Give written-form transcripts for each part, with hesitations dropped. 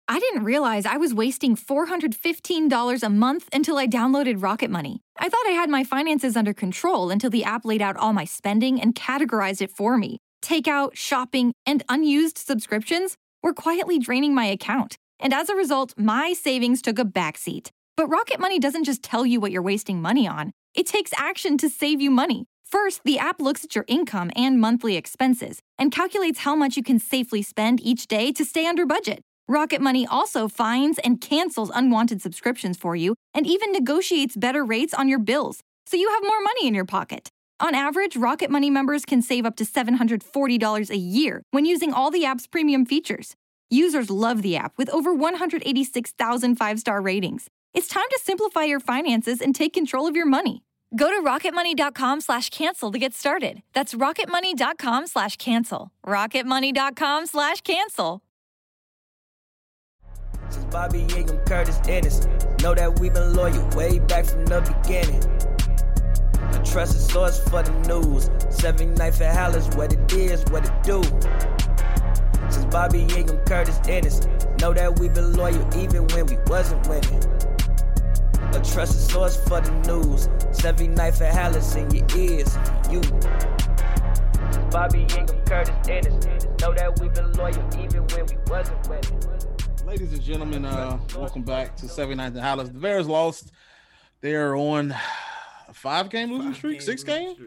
I didn't realize I was wasting $415 a month until I downloaded Rocket Money. I thought I had my finances under control until the app laid out all my spending and categorized it for me. Takeout, shopping, and unused subscriptions were quietly draining my account. And as a result, my savings took a backseat. But Rocket Money doesn't just tell you what you're wasting money on. It takes action to save you money. First, the app looks at your income and monthly expenses and calculates how much you can safely spend each day to stay under budget. Rocket Money also finds and cancels unwanted subscriptions for you and even negotiates better rates on your bills, so you have more money in your pocket. On average, Rocket Money members can save up to $740 a year when using all the app's premium features. Users love the app with over 186,000 five-star ratings. It's time to simplify your finances and take control of your money. Go to rocketmoney.com/cancel to get started. That's rocketmoney.com/cancel. rocketmoney.com/cancel. Since Bobby Ingram, Curtis Ennis, know that we've been loyal way back from the beginning. A trusted source for the news. 79th and Hallis, what it is, what it do. Since Bobby Ingram, Curtis Ennis, know that we've been loyal even when we wasn't winning. A trusted source for the news. 79th and Hallis in your ears, you. Bobby Ingram, Curtis Ennis, know that we've been loyal even when we wasn't winning. Ladies and gentlemen, welcome back to 79th and Hallis. The Bears lost. They are on a 5-game losing streak, 6 games?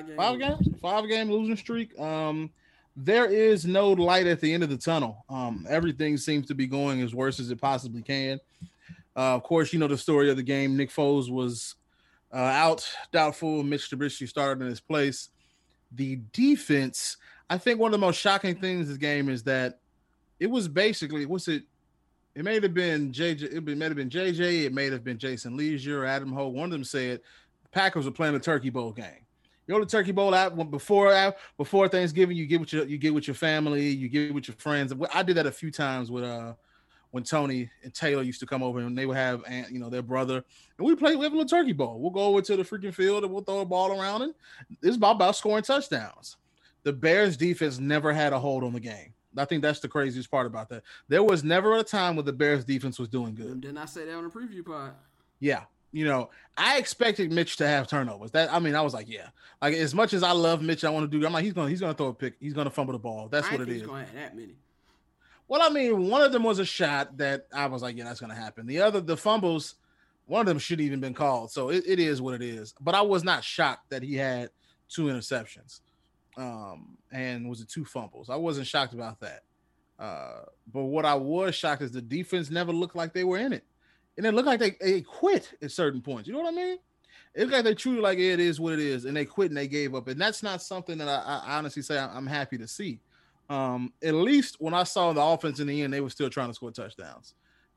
5-game losing streak. There is no light at the end of the tunnel. Everything seems to be going as worse as it possibly can. Of course, you know the story of the game. Nick Foles was out, doubtful. Mitch Trubisky started in his place. The defense, I think one of the most shocking things this game is that it was basically, it may have been JJ, it may have been JJ, it may have been Jason Leisure, Adam Hogue. One of them said the Packers were playing a Turkey Bowl game. You know the Turkey Bowl out before Thanksgiving, you get with your family, you get with your friends. I did that a few times with when Tony and Taylor used to come over and they would have their brother, and we have a little Turkey Bowl. We'll go over to the freaking field and we'll throw a ball around, and it's about scoring touchdowns. The Bears defense never had a hold on the game. I think that's the craziest part about that. There was never a time where the Bears defense was doing good. Didn't I say that on the preview pod? Yeah. I expected Mitch to have turnovers. I was like, yeah. Like, as much as I love Mitch, I want to do. I'm like, he's going to throw a pick. He's going to fumble the ball. That's what it is. He's going to have that many. Well, I mean, one of them was a shot that I was like, yeah, that's going to happen. The fumbles, one of them shouldn't even been called. So it is what it is. But I was not shocked that he had 2 interceptions. And was it 2 fumbles? I wasn't shocked about that. But what I was shocked is the defense never looked like they were in it. And it looked like they quit at certain points. You know what I mean? It looked like they truly like it is what it is. And they quit and they gave up. And that's not something that I honestly say I'm happy to see. At least when I saw the offense in the end, they were still trying to score touchdowns.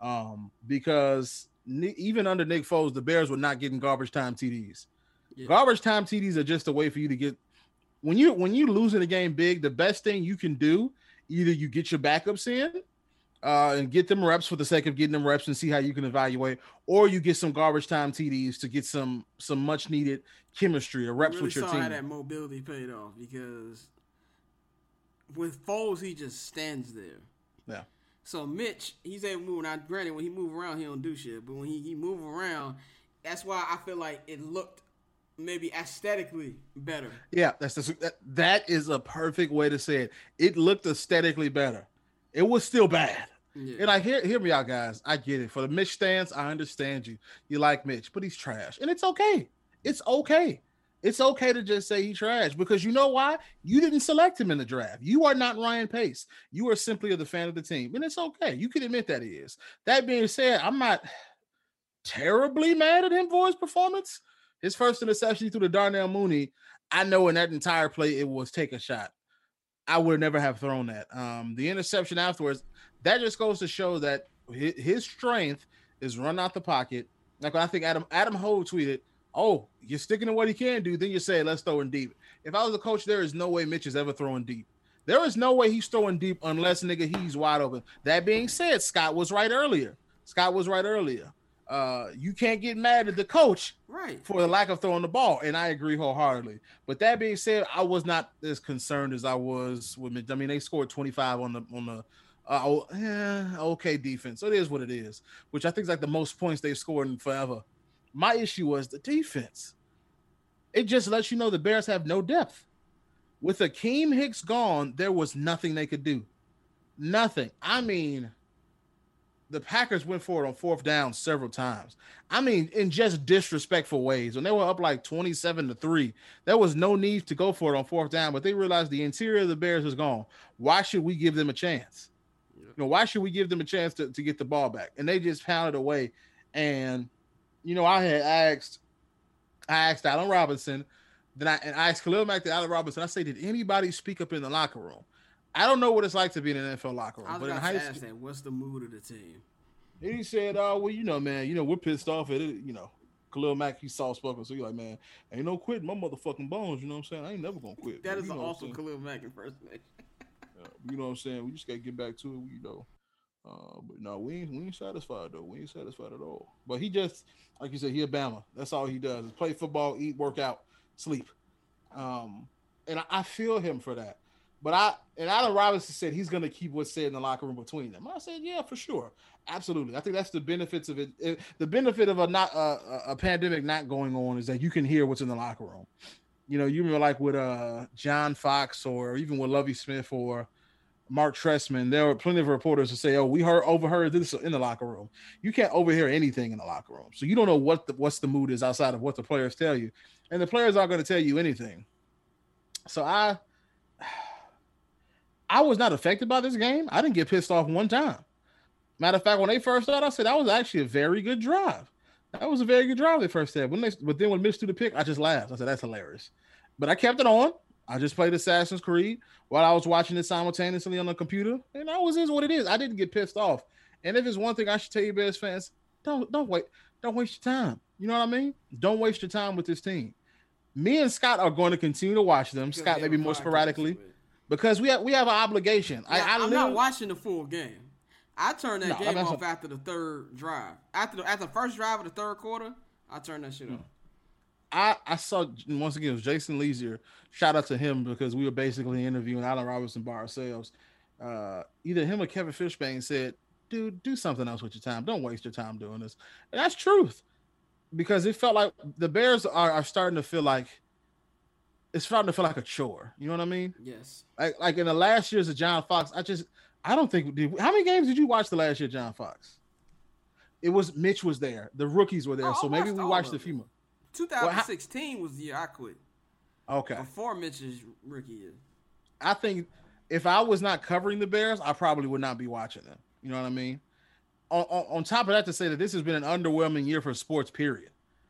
Because even under Nick Foles, the Bears were not getting garbage time TDs. Yeah. Garbage time TDs are just a way for you to get when you losing a game big, the best thing you can do, either you get your backups in and get them reps for the sake of getting them reps and see how you can evaluate, or you get some garbage time TDs to get some much needed chemistry or reps with your team. How that mobility paid off, because with Foles, he just stands there. Yeah. So Mitch, he's able to move. Now, granted, when he move around, he don't do shit. But when he move around, that's why I feel like it looked maybe aesthetically better. Yeah, that is a perfect way to say it. It looked aesthetically better. It was still bad. Yeah. And hear me out, guys. I get it. For the Mitch stance, I understand you. You like Mitch, but he's trash. And it's okay. It's okay. It's okay to just say he's trash, because you know why? You didn't select him in the draft. You are not Ryan Pace. You are simply the fan of the team. And it's okay. You can admit that he is. That being said, I'm not terribly mad at him for his performance. His first interception through to Darnell Mooney, I know in that entire play it was take a shot. I would never have thrown that. The interception afterwards, that just goes to show that his strength is run out the pocket. Like I think Adam Hogue tweeted, "Oh, you're sticking to what he can do, then you say, let's throw in deep." If I was a coach, there is no way Mitch is ever throwing deep. There is no way he's throwing deep unless, nigga, he's wide open. That being said, Scott was right earlier. You can't get mad at the coach for the lack of throwing the ball, and I agree wholeheartedly. But that being said, I was not as concerned as I was with Mitch. I mean, they scored 25 on Okay defense. So it is what it is, which I think is like the most points they've scored in forever. My issue was the defense. It just lets you know the Bears have no depth. With Akeem Hicks gone, there was nothing they could do. Nothing. I mean, the Packers went for it on fourth down several times. I mean, in just disrespectful ways. When they were up like 27-3, there was no need to go for it on fourth down, but they realized the interior of the Bears is gone. Why should we give them a chance? Why should we give them a chance to get the ball back? And they just pounded away. And, I asked Allen Robinson, I asked Khalil Mack to Allen Robinson. I say, did anybody speak up in the locker room? I don't know what it's like to be in an NFL locker room. I was about to ask that. What's the mood of the team? And he said, man, we're pissed off at it. Khalil Mack, he's soft-spoken. So he's like, man, ain't no quitting my motherfucking bones. You know what I'm saying? I ain't never going to quit. That is an awesome Khalil Mack impersonation. You know what I'm saying? We just got to get back to it, But no, we ain't satisfied, though. We ain't satisfied at all. But he just, like you said, he a Bama. That's all he does is play football, eat, work out, sleep. And I feel him for that. But Allen Robinson said he's going to keep what's said in the locker room between them. I said, yeah, for sure. Absolutely. I think that's the benefits of it. The benefit of a pandemic not going on is that you can hear what's in the locker room. You remember like with John Fox or even with Lovie Smith or Mark Trestman, there were plenty of reporters who say, oh, we overheard this in the locker room. You can't overhear anything in the locker room. So you don't know what's the mood is outside of what the players tell you. And the players aren't going to tell you anything. So I was not affected by this game. I didn't get pissed off one time. Matter of fact, when they first started, I said that was actually a very good drive. That was a very good drive they first had. But then when Mitch threw the pick, I just laughed. I said, that's hilarious. But I kept it on. I just played Assassin's Creed while I was watching it simultaneously on the computer. And that is what it is. I didn't get pissed off. And if it's one thing I should tell you, Bears fans, don't waste your time. You know what I mean? Don't waste your time with this team. Me and Scott are going to continue to watch them. Scott maybe more sporadically. Because we have an obligation. I'm not watching the full game. I turned that game off after the third drive. After the first drive of the third quarter, I turned that shit off. I saw, once again, it was Jason Leasier. Shout out to him because we were basically interviewing Allen Robinson by ourselves. Either him or Kevin Fishbane said, dude, do something else with your time. Don't waste your time doing this. And that's truth. Because it felt like the Bears are starting to feel like a chore. You know what I mean? Yes. Like in the last years of John Fox, I don't think how many games did you watch the last year of John Fox? It was Mitch was there. The rookies were there. So maybe we watched a few more. 2016 was the year I quit. Okay. Before Mitch's rookie year. I think if I was not covering the Bears, I probably would not be watching them. You know what I mean? On top of that, to say that this has been an underwhelming year for sports, period.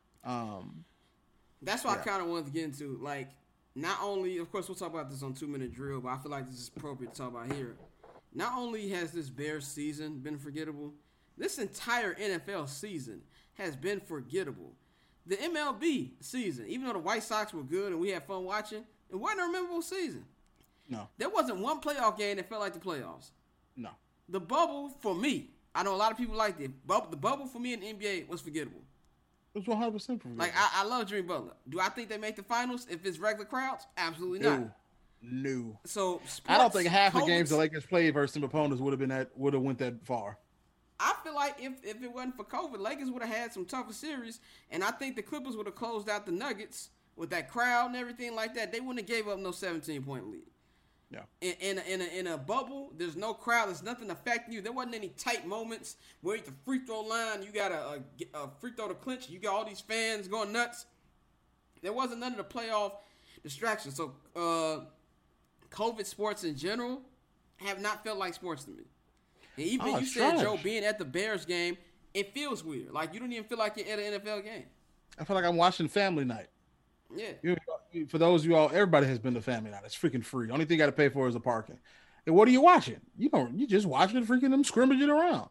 That's what I kind of wanted to get into. Like, not only, of course, we'll talk about this on 2 Minute Drill, but I feel like this is appropriate to talk about here. Not only has this Bears season been forgettable, this entire NFL season has been forgettable. The MLB season, even though the White Sox were good and we had fun watching, it wasn't a memorable season. No. There wasn't one playoff game that felt like the playoffs. No. The bubble, for me, I know a lot of people liked it. The bubble for me in the NBA was forgettable. It was 100% forgettable. Like, I love Jimmy Butler. Do I think they make the finals if it's regular crowds? Absolutely not. No. So, I don't think half the games the Lakers played versus some opponents would have went that far. I feel like if it wasn't for COVID, Lakers would have had some tougher series, and I think the Clippers would have closed out the Nuggets with that crowd and everything like that. They wouldn't have gave up no 17-point lead. Yeah. In a bubble, there's no crowd. There's nothing affecting you. There wasn't any tight moments where at the free throw line you got a free throw to clinch. You got all these fans going nuts. There wasn't none of the playoff distractions. So COVID sports in general have not felt like sports to me. And even you said, Joe, being at the Bears game, it feels weird. Like, you don't even feel like you're at an NFL game. I feel like I'm watching family night. Yeah. For those of you all, everybody has been to family night. It's freaking free. Only thing you got to pay for is the parking. And what are you watching? You just watching freaking them scrimmaging around.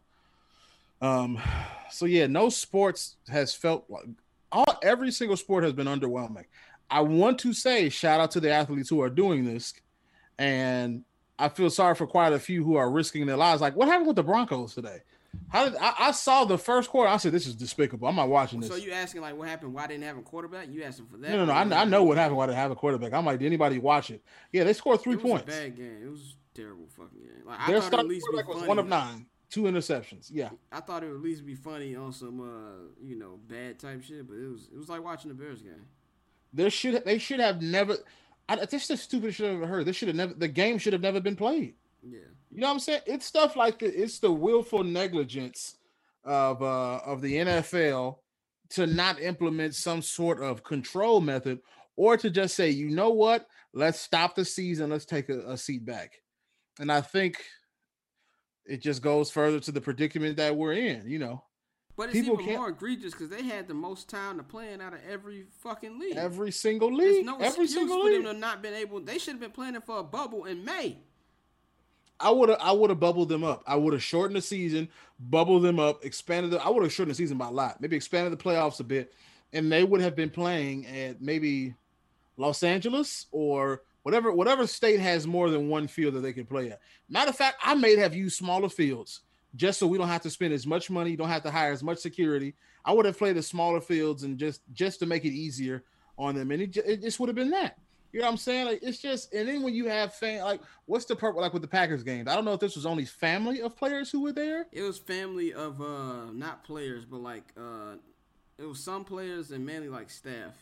So yeah, no sports has felt like every single sport has been underwhelming. I want to say shout out to the athletes who are doing this, and I feel sorry for quite a few who are risking their lives. Like, what happened with the Broncos today? I saw the first quarter. I said, this is despicable. I'm not watching this. So you asking, like, what happened? Why didn't they have a quarterback? You asking for that? No. I know what happened. Why didn't they have a quarterback? I'm like, did anybody watch it? Yeah, they scored 3 points. It was a bad game. terrible fucking game. Like, their starting quarterback was 1 of 9, 2 interceptions. Yeah, I thought it would at least be funny on some bad type shit, but it was like watching the Bears game. They should have never. This is the stupidest shit I've ever heard. The game should have never been played. Yeah, you know what I'm saying? It's stuff like it's the willful negligence of the NFL to not implement some sort of control method, or to just say, you know what, let's stop the season, let's take a seat back. And I think it just goes further to the predicament that we're in, you know. But it's even more egregious because they had the most time to play out of every fucking league. Every single league. There's no excuse for them to not been able. They should have been planning for a bubble in May. I would have bubbled them up. I would have shortened the season, bubbled them up, expanded I would have shortened the season by a lot. Maybe expanded the playoffs a bit, and they would have been playing at maybe Los Angeles or whatever state has more than one field that they can play at. Matter of fact, I may have used smaller fields just so we don't have to spend as much money, don't have to hire as much security. I would have played the smaller fields and just to make it easier on them, and it just would have been that. You know what I'm saying? Like, it's just, and then when you have what's the purpose? Like with the Packers game, I don't know if this was only family of players who were there. It was family of not players, but it was some players and mainly like staff.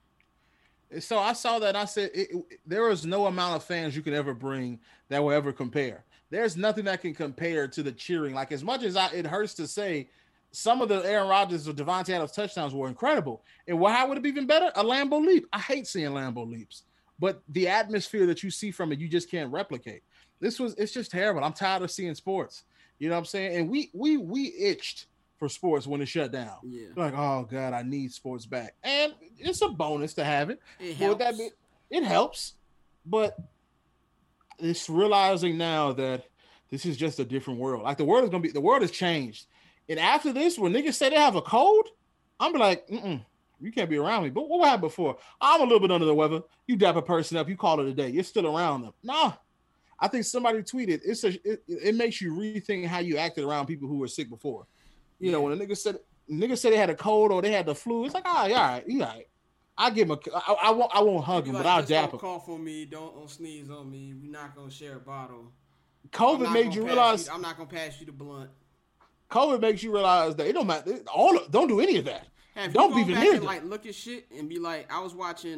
So I saw that and I said there is no amount of fans you can ever bring that will ever compare. There's nothing that can compare to the cheering. Like, as much as it hurts to say, some of the Aaron Rodgers or Devontae Adams touchdowns were incredible. And how would it be even better? A Lambeau Leap. I hate seeing Lambeau Leaps. But the atmosphere that you see from it, you just can't replicate. It's just terrible. I'm tired of seeing sports. You know what I'm saying? And we itched for sports when it shut down. Yeah. Like, oh God, I need sports back. And it's a bonus to have it. It helps. It helps. But it's realizing now that this is just a different world. Like, the world has changed. And after this, when niggas say they have a cold, I'm be like, you can't be around me. But what happened before? I'm a little bit under the weather. You dap a person up, you call it a day. You're still around them. Nah. I think somebody tweeted, it makes you rethink how you acted around people who were sick before. You know, when a nigga said they had a cold or they had the flu, it's like, all right. I give him I won't hug him, but I'll dap him. Don't cough on me, don't sneeze on me. We're not gonna share a bottle. COVID made you realize I'm not gonna pass you the blunt. COVID makes you realize that it don't matter. Don't do any of that. Don't be near and look at shit and be like, I was watching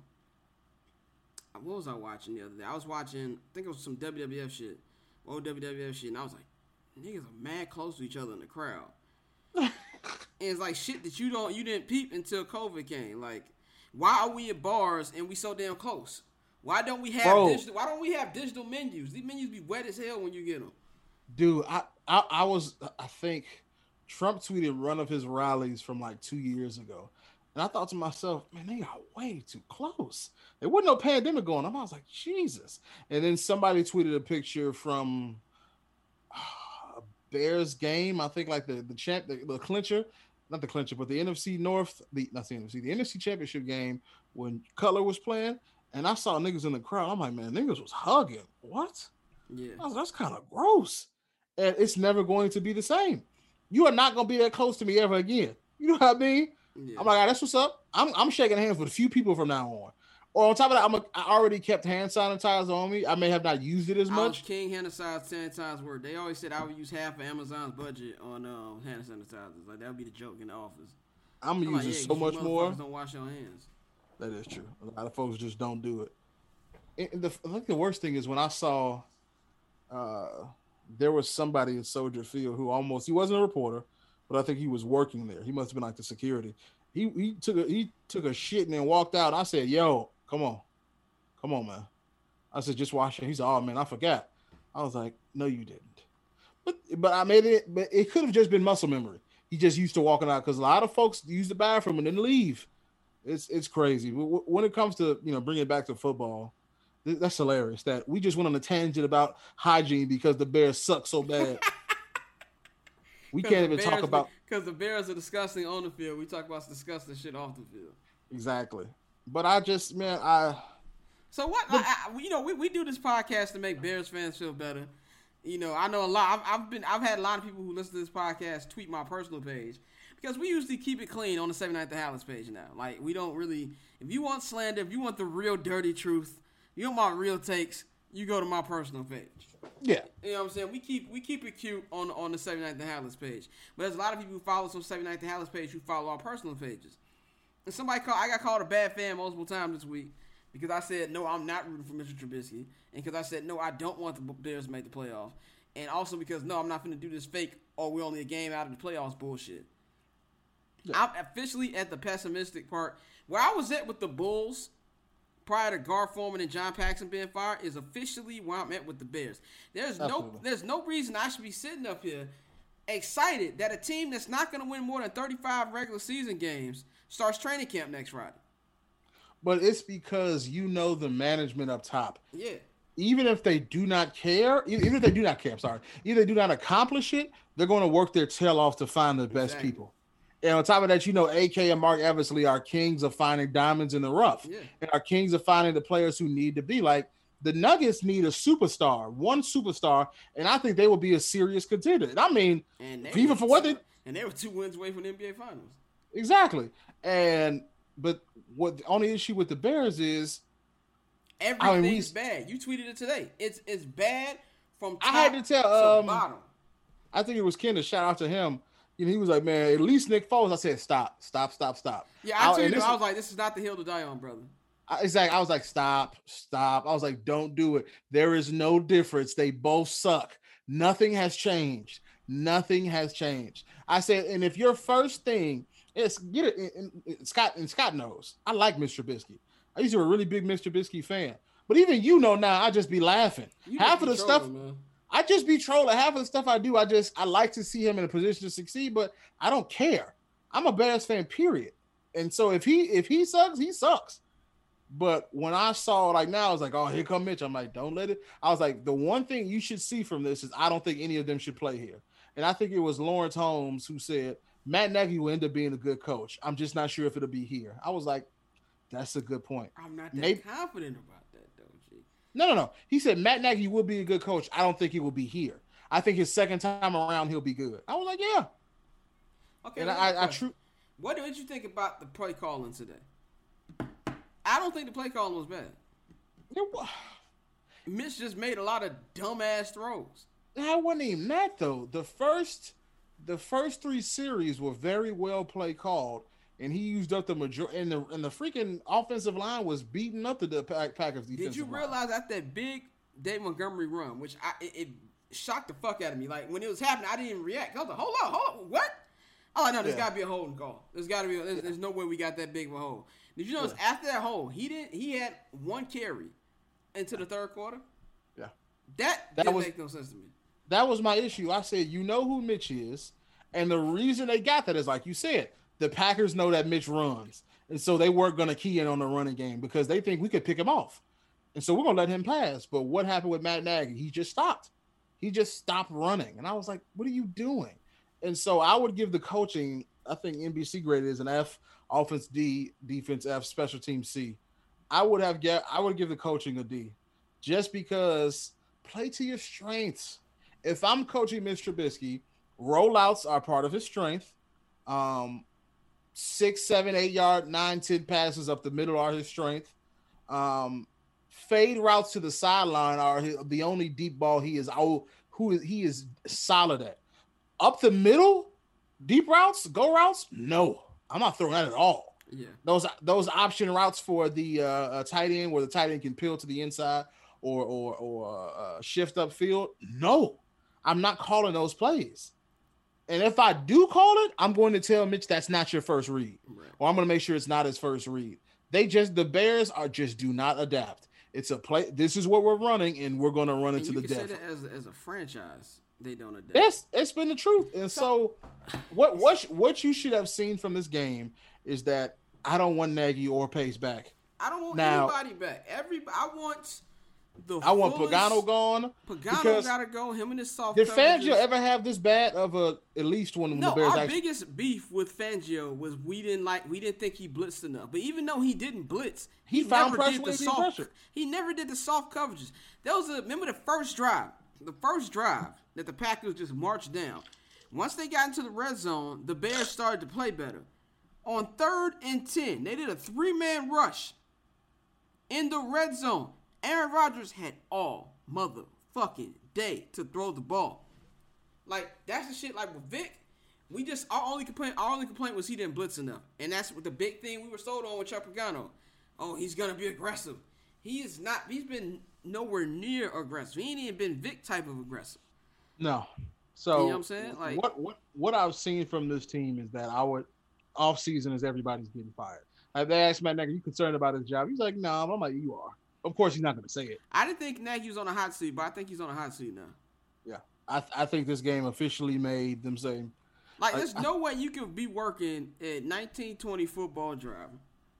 what was I watching the other day? I was watching, I think it was some WWF shit, old WWF shit, and I was like, niggas are mad close to each other in the crowd. And it's like shit that you didn't peep until COVID came. Like, why are we at bars and we so damn close? Why don't we have digital menus? These menus be wet as hell when you get them. Dude, I think Trump tweeted one of his rallies from like 2 years ago. And I thought to myself, man, they are way too close. There wasn't no pandemic going on. I was like, Jesus. And then somebody tweeted a picture from a Bears game. I think like the clincher, not the clincher, but the NFC North, the NFC Championship game when Cutler was playing. And I saw niggas in the crowd. I'm like, man, niggas was hugging. What? Yeah. That's kind of gross. And it's never going to be the same. You are not going to be that close to me ever again. You know what I mean? Yeah. I'm like, that's what's up. I'm shaking hands with a few people from now on. Or on top of that, I already kept hand sanitizer on me. I may have not used it as much. King hand sanitizer word. They always said I would use half of Amazon's budget on hand sanitizers. Like, that would be the joke in the office. I'm using so much more. Don't wash your hands. That is true. A lot of folks just don't do it. I think the worst thing is when I saw there was somebody in Soldier Field who he wasn't a reporter, but I think he was working there. He must have been like the security. He took a shit and then walked out. I said, yo, come on, man. I said, just wash it. He said, oh man, I forgot. I was like, no, you didn't. But I made it. But it could have just been muscle memory. He just used to walking out because a lot of folks use the bathroom and then leave. It's crazy. When it comes to bringing it back to football, that's hilarious. That we just went on a tangent about hygiene because the Bears suck so bad. We can't even talk about because the Bears are disgusting on the field. We talk about disgusting shit off the field. Exactly. But So what? We do this podcast to make Bears fans feel better. I know a lot. I've had a lot of people who listen to this podcast tweet my personal page because we usually keep it clean on the 79th Dallas page now. Like, we don't really. If you want slander, if you want the real dirty truth, you want my real takes, you go to my personal page. Yeah. You know what I'm saying? We keep it cute on the 79th and Hallis page. But there's a lot of people who follow some 79th and Hallis page who follow our personal pages. And I got called a bad fan multiple times this week because I said, no, I'm not rooting for Mr. Trubisky. And because I said, no, I don't want the Bears to make the playoffs. And also because, no, I'm not going to do this fake, we're only a game out of the playoffs bullshit. Yeah. I'm officially at the pessimistic part. Where I was at with the Bulls prior to Gar Forman and John Paxson being fired is officially where I'm at with the Bears. There's no reason I should be sitting up here excited that a team that's not going to win more than 35 regular season games starts training camp next Friday. But it's because you know the management up top. Yeah. Even if they do not care, either they do not accomplish it, they're going to work their tail off to find the best people. And on top of that, you know, AK and Mark Eversley are kings of finding diamonds in the rough. Yeah. And are kings of finding the players who need to be. Like, the Nuggets need one superstar, and I think they will be a serious contender. And I mean, and they were 2 wins away from the NBA Finals. Exactly. But what the only issue with the Bears is everything's bad. You tweeted it today. It's bad from top I had to tell, to bottom. I think it was Ken, to shout out to him. You know, he was like, man, at least Nick Foles. I said, stop. Yeah, I tweeted him. I was like, this is not the hill to die on, brother. Exactly. I was like, stop. I was like, don't do it. There is no difference. They both suck. Nothing has changed. I said, and if your first thing is get it, and Scott knows, I like Mr. Trubisky. I used to be a really big Mr. Trubisky fan. But even now, I just be laughing. Half of the stuff, man. I just be trolling. Half of the stuff I do, I like to see him in a position to succeed, but I don't care. I'm a Bears fan, period. And so if he sucks, he sucks. But when I saw now, I was like, oh, here come Mitch. I'm like, don't let it. I was like, the one thing you should see from this is I don't think any of them should play here. And I think it was Lawrence Holmes who said, Matt Nagy will end up being a good coach. I'm just not sure if it'll be here. I was like, that's a good point. I'm not that confident about that, though, G. No. He said Matt Nagy will be a good coach. I don't think he will be here. I think his second time around, he'll be good. I was like, yeah. Okay. And what did you think about the play calling today? I don't think the play calling was bad. Mitch just made a lot of dumbass throws. That wasn't even that, though. The first 3 series were very well play called, and he used up the majority. And the freaking offensive line was beating up the Packers defensive line. Did you realize after that big Dave Montgomery run, which it shocked the fuck out of me. Like, when it was happening, I didn't even react. I was like, hold on, what? Oh, no, there's got to be a holding call. There's no way we got that big of a hold. Did you notice after that hold, he had 1 carry into the third quarter? Yeah. That didn't make no sense to me. That was my issue. I said, you know who Mitch is, and the reason they got that is, like you said, the Packers know that Mitch runs, and so they weren't going to key in on the running game because they think we could pick him off. And so we're going to let him pass. But what happened with Matt Nagy? He just stopped. He just stopped running. And I was like, what are you doing? And so I would give the coaching, I think NBC graded as an F, offense D, defense F, special team C. I would give the coaching a D, just because play to your strengths. If I'm coaching Mr. Trubisky, rollouts are part of his strength. 6, 7, 8 yard, 9, 10 passes up the middle are his strength. Fade routes to the sideline are the only deep ball he is solid at. Up the middle, deep routes, go routes, no. I'm not throwing that at all. Yeah. Those option routes for the tight end, where the tight end can peel to the inside or shift up field, no. I'm not calling those plays. And if I do call it, I'm going to tell Mitch that's not your first read. Right. Or I'm going to make sure it's not his first read. The Bears do not adapt. It's a play. This is what we're running, and we're going to run into the depth. You can say that as a franchise, they don't adapt. It's been the truth. And so what you should have seen from this game is that I don't want Nagy or Pace back. I don't want anybody back. I want Pagano gone. Pagano gotta go. Him and his soft. Did Fangio ever have this bad of at least one of the Bears? No, our biggest beef with Fangio was we didn't think he blitzed enough. But even though he didn't blitz, he never did the soft. He never did the soft coverages. Remember the first drive that the Packers just marched down. Once they got into the red zone, the Bears started to play better. On 3rd and 10, they did a 3-man rush in the red zone. Aaron Rodgers had all motherfucking day to throw the ball. Like, that's the shit. Like, with Vic, our only complaint was he didn't blitz enough. And that's the big thing we were sold on with Chuck Pagano. Oh, he's going to be aggressive. He is not. He's been nowhere near aggressive. He ain't even been Vic type of aggressive. No. So, you know what I'm saying? Like, what I've seen from this team is that off season is everybody's getting fired. Like, they asked Matt Nagy, you concerned about his job? He's like, no. I'm like, you are. Of course, he's not going to say it. I didn't think Nagy was on a hot seat, but I think he's on a hot seat now. Yeah. I think this game officially made them say. Like, there's no way you can be working at 1920 Football Drive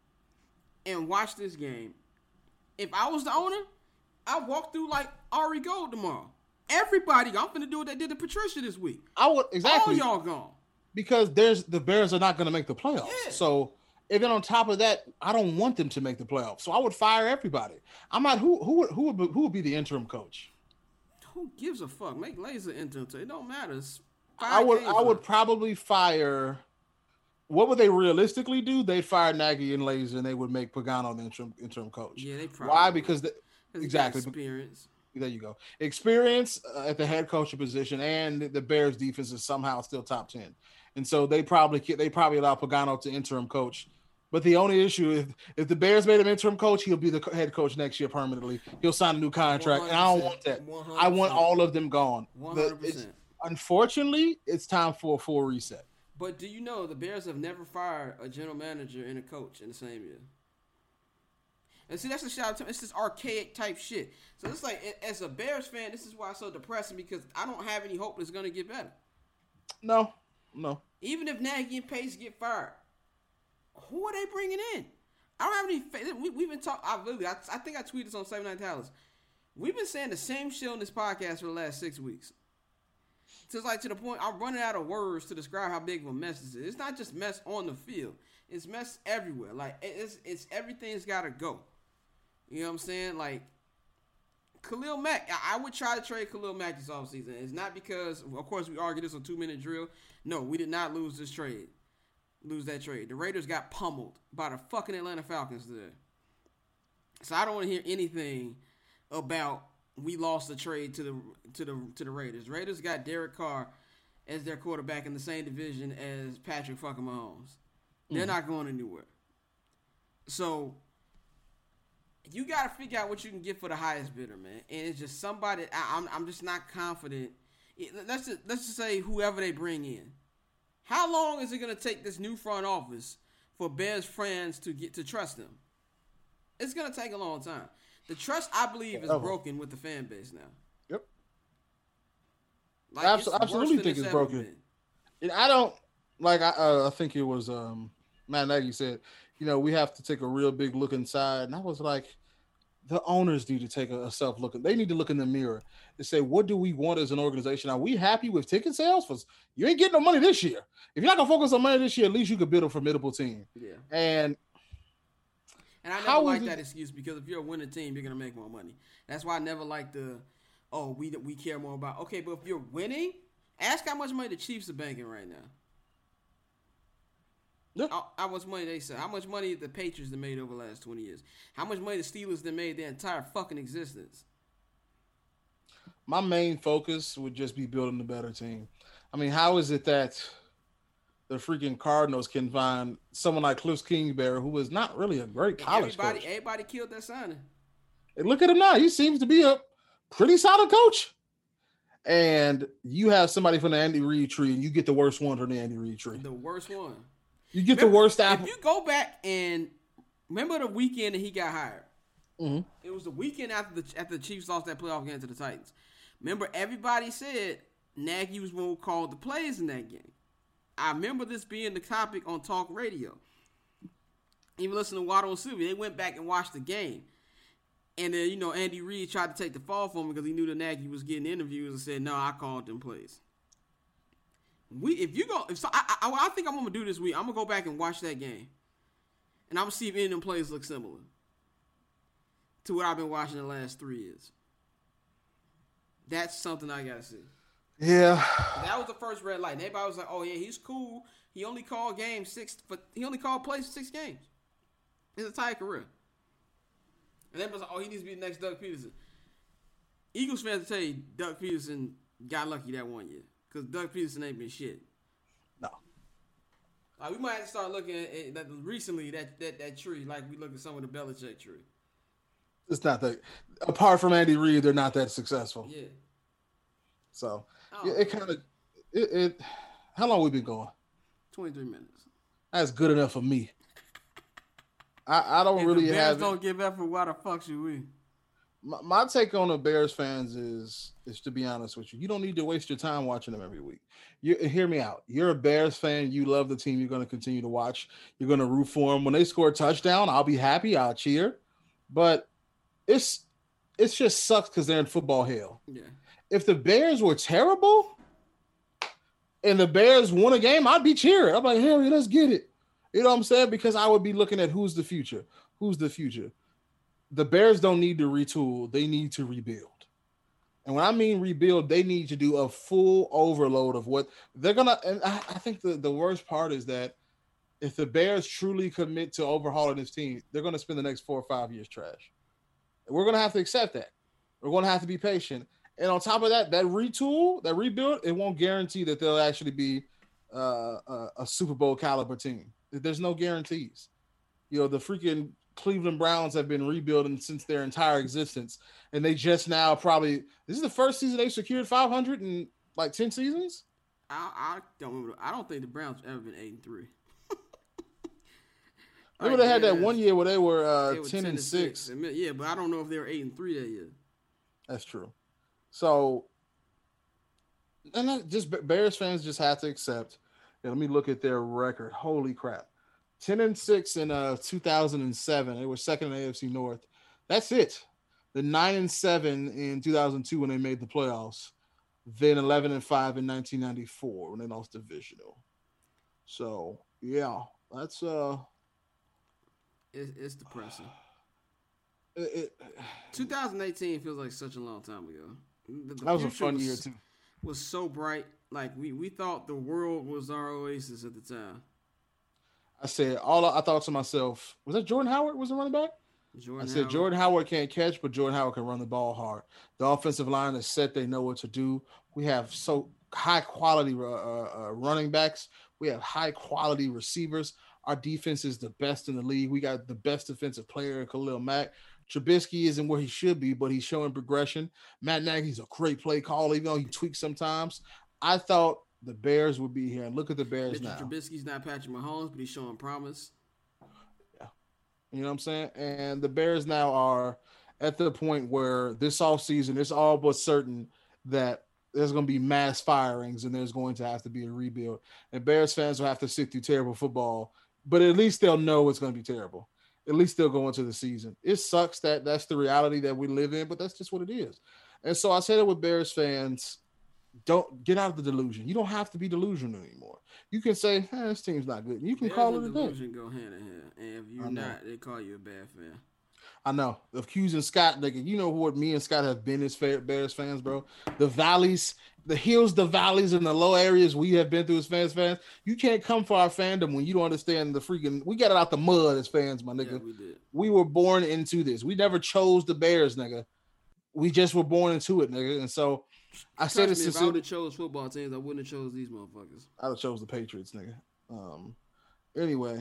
and watch this game. If I was the owner, I'd walk through like Ari Gold tomorrow. Everybody, I'm finna do what they did to Patricia this week. I would exactly. All y'all gone. Because the Bears are not going to make the playoffs. Yeah. So, and then on top of that, I don't want them to make the playoffs. So I would fire everybody. I'm not who would be the interim coach? Who gives a fuck? Make Laser interim. It don't matter. I would probably fire. What would they realistically do? They'd fire Nagy and Laser, and they would make Pagano the interim coach. Yeah, they probably. Why? Because exactly experience. There you go. Experience at the head coaching position, and the Bears defense is somehow still top 10, and so they probably allow Pagano to interim coach. But the only issue, if the Bears made him interim coach, he'll be the head coach next year permanently. He'll sign a new contract, and I don't want that. 100%. I want all of them gone. 100%. Unfortunately, it's time for a full reset. But do you know the Bears have never fired a general manager and a coach in the same year? And see, that's the shit. It's this archaic type shit. So it's like, as a Bears fan, this is why it's so depressing, because I don't have any hope it's going to get better. No. Even if Nagy and Pace get fired, who are they bringing in? I don't have any faith. We've been talking. I think I tweeted this on 79 Talents. We've been saying the same shit on this podcast for the last 6 weeks. So it's like, to the point I'm running out of words to describe how big of a mess this is. It's not just mess on the field. It's mess everywhere. Like, it's everything's got to go. You know what I'm saying? Like, Khalil Mack, I would try to trade Khalil Mack this offseason. It's not because, of course, we argued this on 2-minute drill. No, we did not lose that trade. The Raiders got pummeled by the fucking Atlanta Falcons today. So I don't want to hear anything about we lost the trade to the Raiders. Raiders got Derek Carr as their quarterback in the same division as Patrick fucking Mahomes. They're not going anywhere. So you got to figure out what you can get for the highest bidder, man. And it's just somebody. I'm just not confident. Let's just say whoever they bring in. How long is it going to take this new front office for Bears fans to get to trust them? It's going to take a long time. The trust, I believe, is broken with the fan base now. Yep. Like, absolutely think it's broken. And I don't like. I think it was Matt Nagy said, we have to take a real big look inside, and I was like, the owners need to take a self look. They need to look in the mirror and say, what do we want as an organization? Are we happy with ticket sales? Because you ain't getting no money this year. If you're not gonna focus on money this year, at least you could build a formidable team. Yeah. And I never like that excuse, because if you're a winning team, you're gonna make more money. That's why I never like we care more about. Okay, but if you're winning, ask how much money the Chiefs are banking right now. Yeah. How much money they sell? How much money the Patriots have made over the last 20 years? How much money the Steelers have made their entire fucking existence? My main focus would just be building a better team. I mean, how is it that the freaking Cardinals can find someone like Cliff Kingsbury, who is not really a great college coach? Everybody killed that signing. And look at him now. He seems to be a pretty solid coach. And you have somebody from the Andy Reid tree, and you get the worst one from the Andy Reid tree. The worst one. You get the worst apple. If you go back and remember the weekend that he got hired, mm-hmm. It was the weekend after the Chiefs lost that playoff game to the Titans. Remember, everybody said Nagy was one who called the plays in that game. I remember this being the topic on talk radio. Even listening to Waddle and Sylvia, they went back and watched the game. And then, Andy Reid tried to take the fall from him because he knew that Nagy was getting interviews and said, no, I called them plays. I think I'm going to do this week. I'm going to go back and watch that game. And I'm going to see if any of them plays look similar to what I've been watching the last 3 years. That's something I got to see. Yeah. That was the first red light. And everybody was like, oh, yeah, he's cool. He only called plays for 6 games. His entire career. And then was like, he needs to be the next Doug Peterson. Eagles fans will tell you Doug Peterson got lucky that one year because Doug Peterson ain't been shit. No. We might have to start looking at that recently that tree like we look at some of the Belichick tree. It's not that. Apart from Andy Reid, they're not that successful. Yeah. So it kind of it. How long we been going? 23 minutes. That's good enough for me. I don't really the Bears have. Don't give effort. Why the fuck should we? My take on the Bears fans is to be honest with you, you don't need to waste your time watching them every week. Hear me out. You're a Bears fan. You love the team. You're going to continue to watch. You're going to root for them. When they score a touchdown, I'll be happy. I'll cheer. But it's just sucks because they're in football hell. Yeah. If the Bears were terrible and the Bears won a game, I'd be cheering. I'm like, Harry, let's get it. You know what I'm saying? Because I would be looking at who's the future. Who's the future? The Bears don't need to retool. They need to rebuild. And when I mean rebuild, they need to do a full overload of what they're going to. And I think the worst part is that if the Bears truly commit to overhauling this team, they're going to spend the next 4 or 5 years trash. We're going to have to accept that. We're going to have to be patient. And on top of that, that retool, that rebuild, it won't guarantee that they'll actually be a Super Bowl caliber team. There's no guarantees. You know, the freaking Cleveland Browns have been rebuilding since their entire existence. And they just now this is the first season they secured 500 in like 10 seasons? I don't remember. I don't think the Browns have ever been 8-3. Remember they had that one year where they were 10-6. Yeah, but I don't know if they were 8-3 that year. That's true. So, and just Bears fans just have to accept. And let me look at their record. Holy crap. 10-6 in 2007. They were second in the AFC North. That's it. The 9-7 in 2002 when they made the playoffs. Then 11-5 in 1994 when they lost divisional. So, yeah, that's It's depressing. 2018 feels like such a long time ago. That was a fun year too. Was so bright. Like we thought the world was our oasis at the time. I thought to myself, was that Jordan Howard was the running back? Jordan Howard can't catch, but Jordan Howard can run the ball hard. The offensive line is set. They know what to do. We have so high quality running backs. We have high quality receivers. Our defense is the best in the league. We got the best defensive player, Khalil Mack. Trubisky isn't where he should be, but he's showing progression. Matt Nagy's a great play caller, even though he tweaks sometimes. I thought the Bears would be here, and look at the Bears now. Trubisky's not Patrick Mahomes, but he's showing promise. Yeah. You know what I'm saying? And the Bears now are at the point where this offseason, it's all but certain that there's going to be mass firings and there's going to have to be a rebuild. And Bears fans will have to sit through terrible football, but at least they'll know it's going to be terrible. At least they'll go into the season. It sucks that that's the reality that we live in, but that's just what it is. And so I say that with Bears fans, don't get out of the delusion. You don't have to be delusional anymore. You can say, this team's not good. You can call it a day. Delusion go hand in hand. And if you're not, they call you a bad fan. I know. Accusing Scott, nigga, you know what me and Scott have been as Bears fans, bro. The valleys, the hills, the valleys, and the low areas we have been through as fans. You can't come for our fandom when you don't understand the freaking. We got it out the mud as fans, my nigga. Yeah, we did. We were born into this. We never chose the Bears, nigga. We just were born into it, nigga. And so I said this. If I would have chose football teams, I wouldn't have chose these motherfuckers. I'd have chose the Patriots, nigga. Anyway,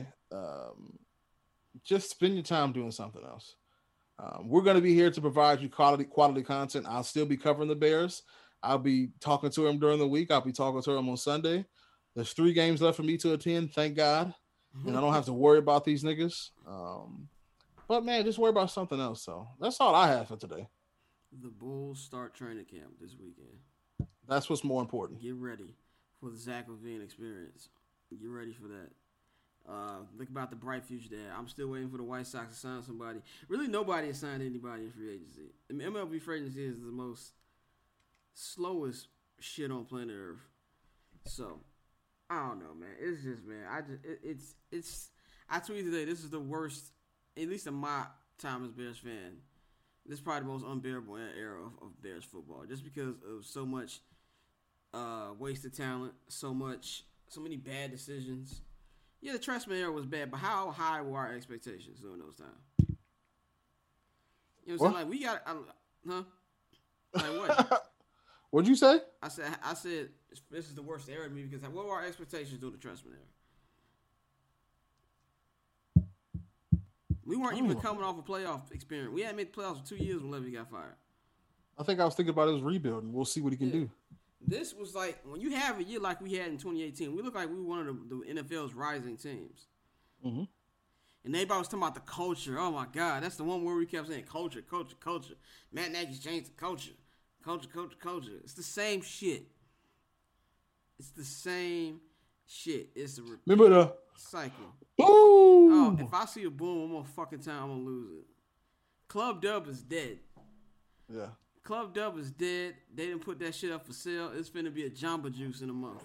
just spend your time doing something else. We're going to be here to provide you quality content. I'll still be covering the Bears. I'll be talking to them during the week. I'll be talking to them on Sunday. There's 3 games left for me to attend, thank God. And I don't have to worry about these niggas. But, man, just worry about something else. So that's all I have for today. The Bulls start training camp this weekend. That's what's more important. Get ready for the Zach LaVine experience. Get ready for that. Look about the bright future there. I'm still waiting for the White Sox to sign somebody. Really, nobody has signed anybody in free agency. I mean, MLB free agency is the most slowest shit on planet Earth. So, I don't know, man. It's just, man. I tweeted today. This is the worst, at least in my time as Bears fan. This is probably the most unbearable era of Bears football, just because of so much wasted talent, so many bad decisions. Yeah, the Trestman era was bad, but how high were our expectations during those times? You know what I'm saying? Like, we got, huh? Like, what? What'd you say? I said, this is the worst era to me because what were our expectations during the transfer era? We weren't even coming off a playoff experience. We hadn't made the playoffs for 2 years when Levy got fired. I think I was thinking about his rebuild, and we'll see what he can do. This was like, when you have a year like we had in 2018, we look like we were one of the NFL's rising teams. Mm-hmm. And everybody was talking about the culture. Oh, my God. That's the one word we kept saying, culture, culture, culture. Matt Nagy's changed the culture. Culture, culture, culture. It's the same shit. It's the same shit. It's a remember the cycle. Boom! Oh, if I see a boom one more fucking time, I'm going to lose it. Club Dub is dead. Yeah. Club Dub is dead. They didn't put that shit up for sale. It's finna be a Jamba Juice in a month.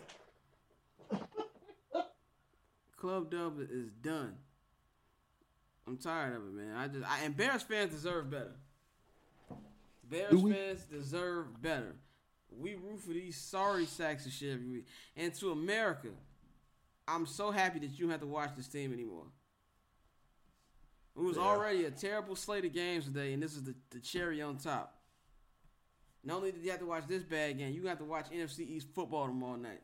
Club Dub is done. I'm tired of it, man. And Bears fans deserve better. Bears fans deserve better. We root for these sorry sacks of shit every week. And to America, I'm so happy that you don't have to watch this team anymore. It was already a terrible slate of games today, and this is the cherry on top. Not only did you have to watch this bad game, you have to watch NFC East football tomorrow night.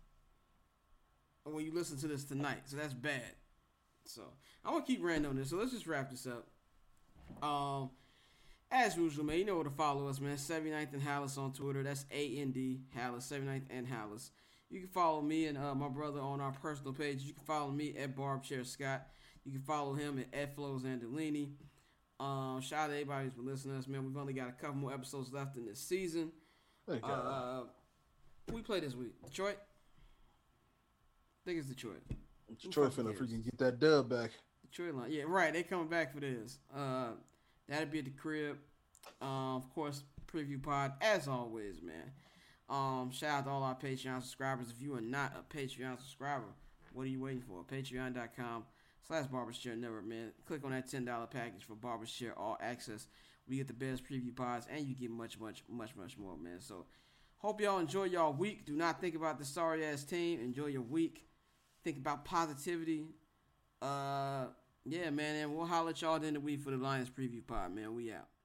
Or when you listen to this tonight. So that's bad. So I'm going to keep ranting on this. So let's just wrap this up. As usual, man, you know where to follow us, man. 79th and Hallis on Twitter. That's A-N-D, Hallis, 79th and Hallis. You can follow me and my brother on our personal page. You can follow me at Barbchair Scott. You can follow him at Flows Andolini. Shout out to everybody who's been listening to us, man. We've only got a couple more episodes left in this season. Who we play this week? Detroit? I think it's Detroit. Detroit finna freaking get that dub back. Detroit line. Yeah, right. They coming back for this. That'll be at the crib. Of course, preview pod, as always, man. Shout out to all our Patreon subscribers. If you are not a Patreon subscriber, what are you waiting for? Patreon.com/BarberShare Network, man. Click on that $10 package for BarberShare All Access. We get the best preview pods, and you get much, much, much, much more, man. So, hope y'all enjoy y'all week. Do not think about the sorry-ass team. Enjoy your week. Think about positivity. Yeah, man, and we'll holler at y'all at the end of the week for the Lions preview pod, man. We out.